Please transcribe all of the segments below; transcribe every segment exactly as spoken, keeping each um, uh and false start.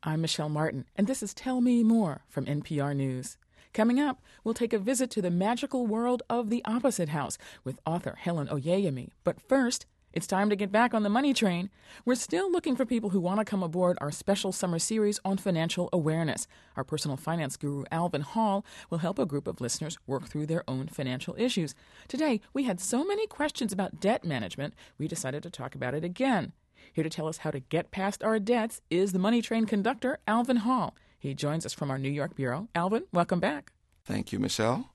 I'm Michelle Martin, and this is Tell Me More from N P R News. Coming up, we'll take a visit to the magical world of The Opposite House with author Helen Oyeyemi. But first, it's time to get back on the money train. We're still looking for people who want to come aboard our special summer series on financial awareness. Our personal finance guru, Alvin Hall, will help a group of listeners work through their own financial issues. Today, we had so many questions about debt management, we decided to talk about it again. Here to tell us how to get past our debts is the Money Train conductor, Alvin Hall. He joins us from our New York bureau. Alvin, welcome back. Thank you, Michelle.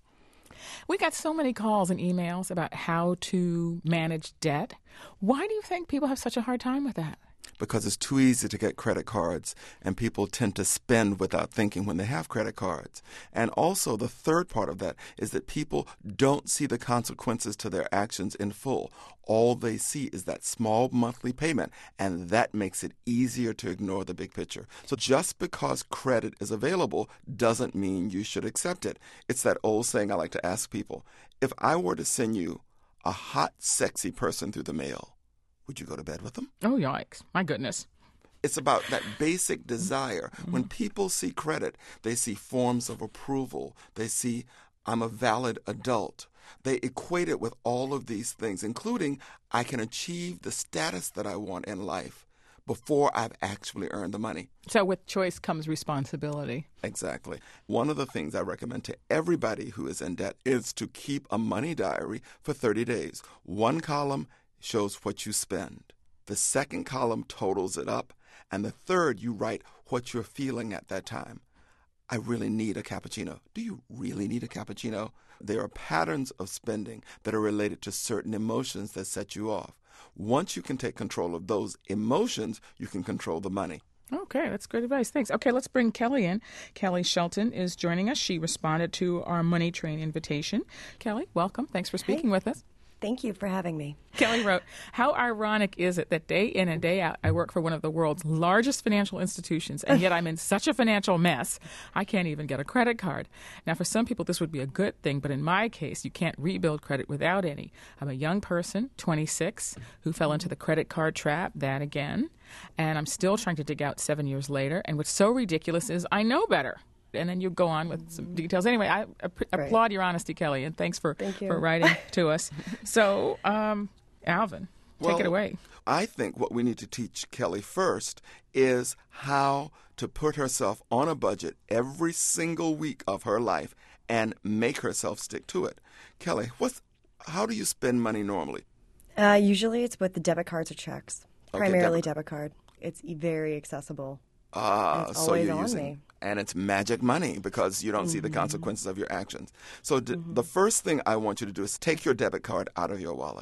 We got so many calls and emails about how to manage debt. Why do you think people have such a hard time with that? Because it's too easy to get credit cards, and people tend to spend without thinking when they have credit cards. And also, the third part of that is that people don't see the consequences to their actions in full. All they see is that small monthly payment, and that makes it easier to ignore the big picture. So just because credit is available doesn't mean you should accept it. It's that old saying I like to ask people, if I were to send you a hot, sexy person through the mail, would you go to bed with them? Oh, yikes. My goodness. It's about that basic desire. When people see credit, they see forms of approval. They see, I'm a valid adult. They equate it with all of these things, including I can achieve the status that I want in life before I've actually earned the money. So with choice comes responsibility. Exactly. One of the things I recommend to everybody who is in debt is to keep a money diary for thirty days. One column shows what you spend. The second column totals it up. And the third, you write what you're feeling at that time. I really need a cappuccino. Do you really need a cappuccino? There are patterns of spending that are related to certain emotions that set you off. Once you can take control of those emotions, you can control the money. Okay, that's good advice. Thanks. Okay, let's bring Kelly in. Kelly Shelton is joining us. She responded to our Money Train invitation. Kelly, welcome. Thanks for speaking Hey. with us. Thank you for having me. Kelly wrote, how ironic is it that day in and day out I work for one of the world's largest financial institutions, and yet I'm in such a financial mess, I can't even get a credit card. Now, for some people, this would be a good thing, but in my case, you can't rebuild credit without any. I'm a young person, twenty-six, who fell into the credit card trap, that again, and I'm still trying to dig out seven years later, and what's so ridiculous is I know better. And then you go on with some details. Anyway, I ap- Right. applaud your honesty, Kelly, and thanks for, Thank you. for writing to us. So, um, Alvin, take Well, it away. I think what we need to teach Kelly first is how to put herself on a budget every single week of her life and make herself stick to it. Kelly, what's, how do you spend money normally? Uh, usually it's with the debit cards or checks. Okay, Primarily debit- debit card. It's e- very accessible. Ah, And it's so always you're on using, me. and it's magic money because you don't see the consequences of your actions. So d- the first thing I want you to do is take your debit card out of your wallet.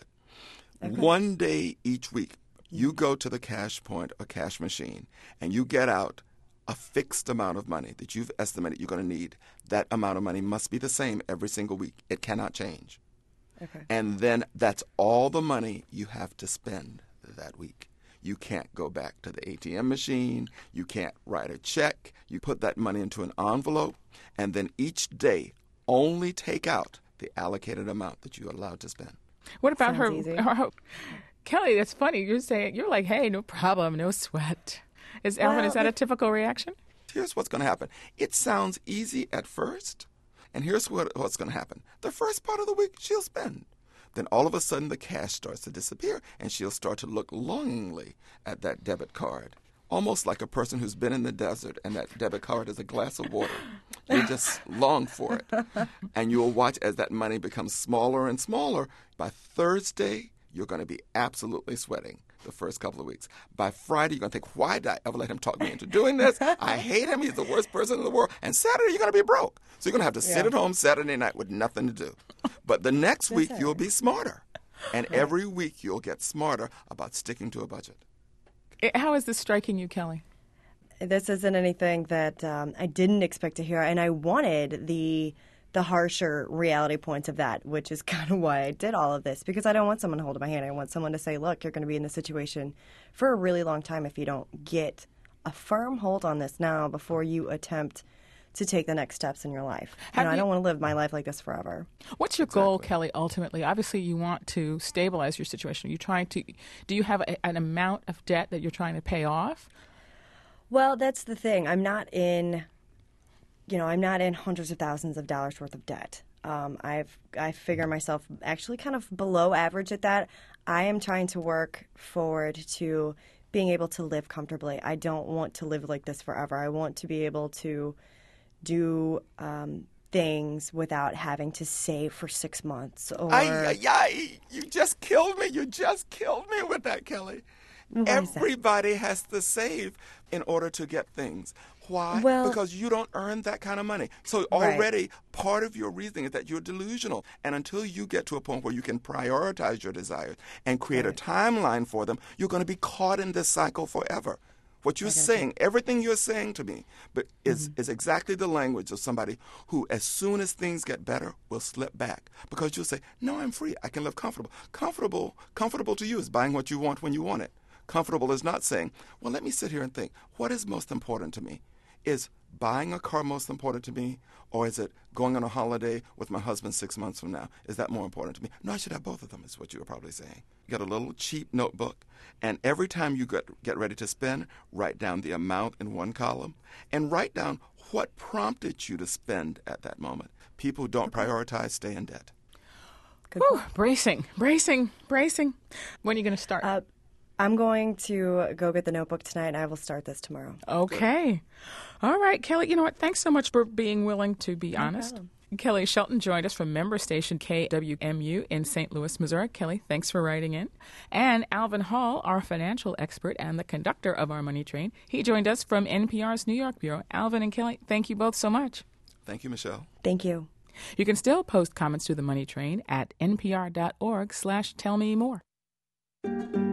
One day each week, you go to the cash point or cash machine, and you get out a fixed amount of money that you've estimated you're going to need. That amount of money must be the same every single week. It cannot change. Okay. And then that's all the money you have to spend that week. You can't go back to the A T M machine. You can't write a check. You put that money into an envelope, and then each day only take out the allocated amount that you're allowed to spend. What about her, Sounds easy. her, her- Kelly, that's funny. You're saying, you're like, hey, no problem, no sweat. Is Alvin, Well, is that a it- typical reaction? Here's what's going to happen. It sounds easy at first, and here's what, what's going to happen. The first part of the week, she'll spend. Then all of a sudden, the cash starts to disappear, and she'll start to look longingly at that debit card, almost like a person who's been in the desert, and that debit card is a glass of water. You just long for it. And you'll watch as that money becomes smaller and smaller. By Thursday, you're going to be absolutely sweating the first couple of weeks. By Friday, you're going to think, why did I ever let him talk me into doing this? I hate him. He's the worst person in the world. And Saturday, you're going to be broke. So you're going to have to sit Yeah. at home Saturday night with nothing to do. But the next week, it. you'll be smarter. And every week, you'll get smarter about sticking to a budget. Eh, How is this striking you, Kelly? This isn't anything that um, I didn't expect to hear, and I wanted the the harsher reality points of that, which is kind of why I did all of this, because I don't want someone holding my hand. I want someone to say, look, you're going to be in this situation for a really long time if you don't get a firm hold on this now before you attempt to take the next steps in your life. Have And I you- don't want to live my life like this forever. What's your goal, Kelly, ultimately? Obviously, you want to stabilize your situation. Are you trying to, do you have a, an amount of debt that you're trying to pay off? Well, that's the thing. I'm not in, you know, I'm not in hundreds of thousands of dollars worth of debt. Um, I've I figure myself actually kind of below average at that. I am trying to work forward to being able to live comfortably. I don't want to live like this forever. I want to be able to do um, things without having to save for six months. Or Ay, ay, ay. You just killed me. You just killed me with that, Kelly. Why is that? Everybody has to save in order to get things. Why? Well- because you don't earn that kind of money. So Right. already part of your reasoning is that you're delusional. And until you get to a point where you can prioritize your desires and create a timeline for them, you're going to be caught in this cycle forever. What you're saying, everything you're saying to me, but is, Mm-hmm. is exactly the language of somebody who, as soon as things get better, will slip back. Because you'll say, no, I'm free. I can live comfortable. Comfortable, comfortable to you is buying what you want when you want it. Comfortable is not saying, well, let me sit here and think, what is most important to me? Is buying a car most important to me, or is it going on a holiday with my husband six months from now? Is that more important to me? No, I should have both of them, is what you were probably saying. You get a little cheap notebook, and every time you get, get ready to spend, write down the amount in one column, and write down what prompted you to spend at that moment. People who don't prioritize stay in debt. Good Whew, bracing, bracing, bracing. When are you going to start? Uh, I'm going to go get the notebook tonight, and I will start this tomorrow. Okay. All right, Kelly, you know what? Thanks so much for being willing to be honest. problem. Kelly Shelton joined us from member station K W M U in Saint Louis, Missouri. Kelly, thanks for writing in. And Alvin Hall, our financial expert and the conductor of our money train, he joined us from N P R's New York Bureau. Alvin and Kelly, thank you both so much. Thank you, Michelle. Thank you. You can still post comments to the money train at npr.org slash tell me more.